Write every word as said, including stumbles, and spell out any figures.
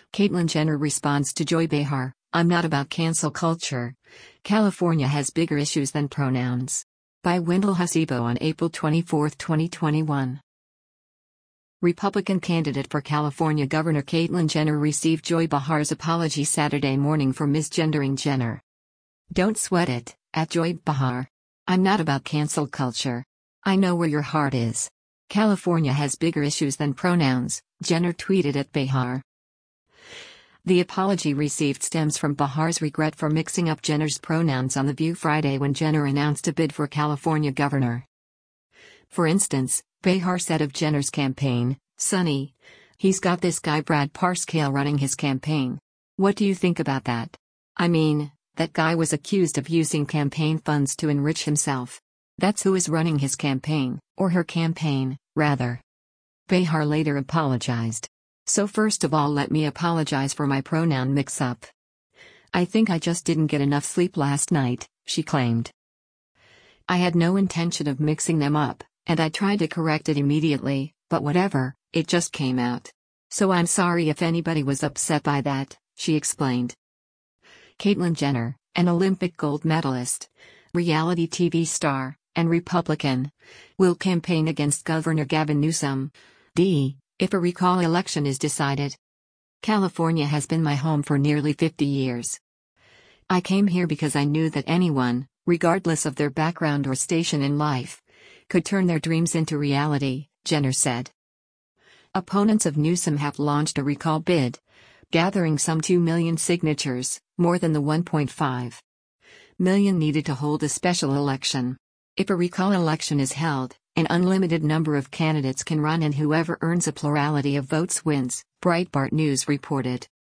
Caitlyn Jenner responds to Joy Behar, "I'm not about cancel culture. California has bigger issues than pronouns." By Wendell Hasibo on April twenty-fourth, twenty twenty-one. Republican candidate for California Governor Caitlyn Jenner received Joy Behar's apology Saturday morning for misgendering Jenner. "Don't sweat it, at Joy Behar. I'm not about cancel culture. I know where your heart is. California has bigger issues than pronouns," Jenner tweeted at Behar. The apology received stems from Behar's regret for mixing up Jenner's pronouns on The View Friday when Jenner announced a bid for California governor. For instance, Behar said of Jenner's campaign, "Sonny, he's got this guy Brad Parscale running his campaign. What do you think about that? I mean, that guy was accused of using campaign funds to enrich himself. That's who is running his campaign, or her campaign, rather." Behar later apologized. "So first of all, let me apologize for my pronoun mix-up. I think I just didn't get enough sleep last night," she claimed. "I had no intention of mixing them up, and I tried to correct it immediately, but whatever, it just came out. So I'm sorry if anybody was upset by that," she explained. Caitlyn Jenner, an Olympic gold medalist, reality T V star, and Republican, will campaign against Governor Gavin Newsom, D, if a recall election is decided. "California has been my home for nearly fifty years. I came here because I knew that anyone, regardless of their background or station in life, could turn their dreams into reality," Jenner said. Opponents of Newsom have launched a recall bid, gathering some two million signatures, more than the one point five million needed to hold a special election. If a recall election is held, an unlimited number of candidates can run and whoever earns a plurality of votes wins, Breitbart News reported.